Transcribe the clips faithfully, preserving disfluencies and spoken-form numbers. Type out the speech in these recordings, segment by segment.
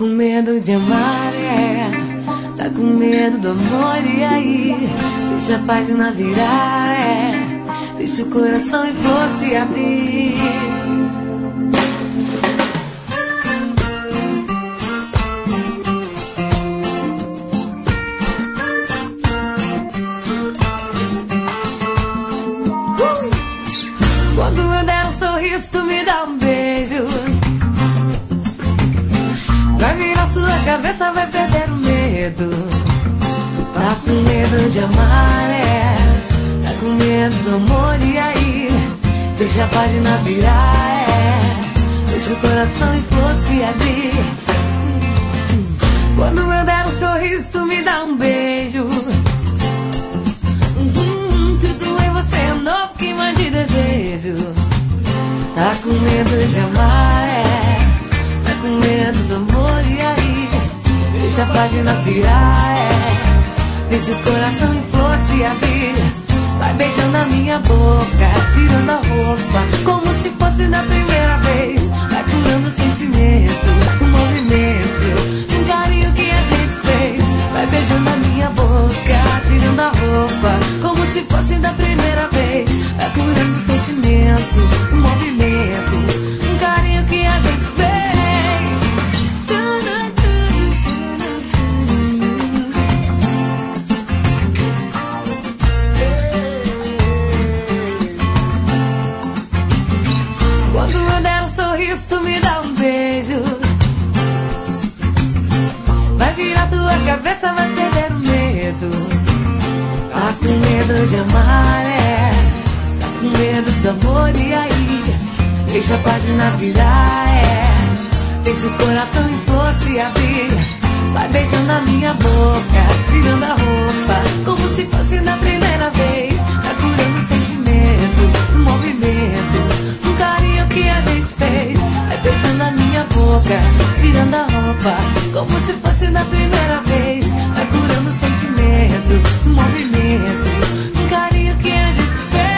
com medo de amar, é. Tá com medo do amor, e aí? Deixa a página virar, é. Deixa o coração em flor se abrir. Quando eu der um sorriso, tu me dá um beijo. Vai virar sua cabeça, vai perder o medo. Tá com medo de amar, é. Tá com medo do amor, e aí? Deixa a página virar, é. Deixa o coração em flor se abrir. Quando eu der um sorriso, tu me dá um beijo. Tudo em você é novo, queima de desejo. Tá com medo de amar, é. Tá com medo do amor, e aí? Deixa a página virar, é. Deixa o coração em flor se abrir. Vai beijando a minha boca, tirando a roupa, como se fosse da primeira vez. Vai curando o sentimento, o movimento, um carinho que a gente fez. Vai beijando a minha boca, tirando a roupa, como se fosse da primeira vez. Vai curando o sentimento, o movimento, um carinho que a gente fez. Quando eu der um sorriso, tu me dá um beijo. Vai virar tua cabeça, vai perder o medo. Tá com medo de amar, é. Tá com medo do amor, e aí? Deixa a página virar, é. Deixa o coração em flor se abrir. Vai beijando a minha boca, tirando a roupa, como se fosse da primeira vez. Vai curando o sentimento, o movimento, um carinho que a gente fez. Vai beijando a minha boca, tirando a roupa, como se fosse da primeira vez. Vai curando o sentimento, o movimento, um carinho que a gente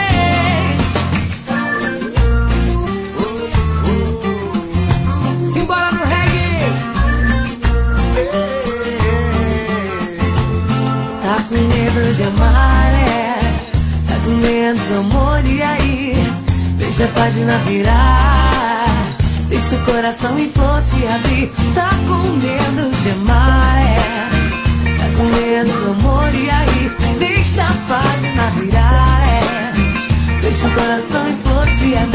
fez. Simbora no reggae. Tá com medo de amar, é. Tá com medo do amor, e aí? Deixa a página virar. Deixa o coração em flor se abrir. Tá com medo de amar, é. Tá com medo do amor, e aí? Deixa a página virar, é. Deixa o coração em flor se abrir.